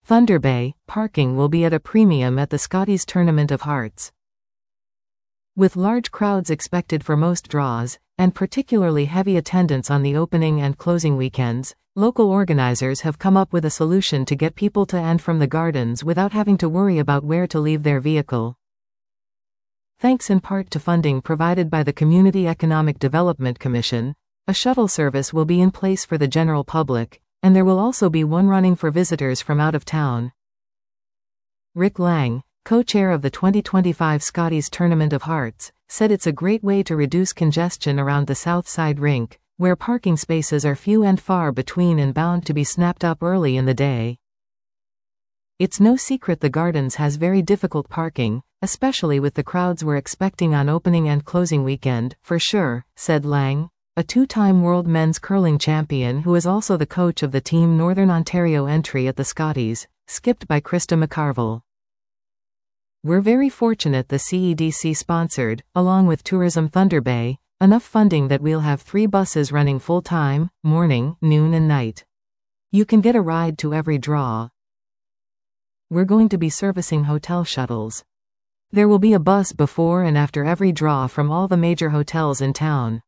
Thunder Bay, parking will be at a premium at the Scotties Tournament of Hearts. With large crowds expected for most draws, and particularly heavy attendance on the opening and closing weekends, local organizers have come up with a solution to get people to and from the gardens without having to worry about where to leave their vehicle. Thanks in part to funding provided by the Community Economic Development Commission, a shuttle service will be in place for the general public, and there will also be one running for visitors from out of town. Rick Lang, co-chair of the 2025 Scotties Tournament of Hearts, said it's a great way to reduce congestion around the South Side rink, where parking spaces are few and far between and bound to be snapped up early in the day. It's no secret the Gardens has very difficult parking, especially with the crowds we're expecting on opening and closing weekend, for sure, said Lang, a two-time world men's curling champion who is also the coach of the Team Northern Ontario entry at the Scotties, skipped by Krista McCarville. We're very fortunate the CEDC sponsored, along with Tourism Thunder Bay, enough funding that we'll have 3 buses running full-time, morning, noon and night. You can get a ride to every draw. We're going to be servicing hotel shuttles. There will be a bus before and after every draw from all the major hotels in town.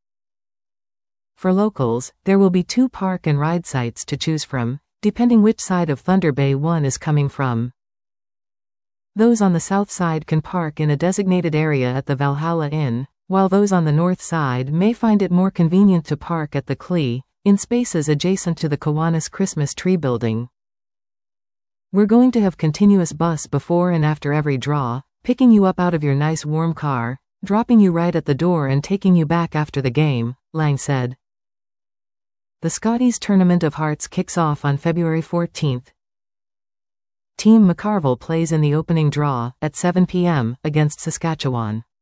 For locals, there will be 2 park and ride sites to choose from, depending which side of Thunder Bay one is coming from. Those on the south side can park in a designated area at the Valhalla Inn, while those on the north side may find it more convenient to park at the Clee, in spaces adjacent to the Kiwanis Christmas tree building. We're going to have continuous bus before and after every draw, picking you up out of your nice warm car, dropping you right at the door and taking you back after the game, Lang said. The Scotties Tournament of Hearts kicks off on February 14th. Team McCarville plays in the opening draw, at 7 p.m., against Saskatchewan.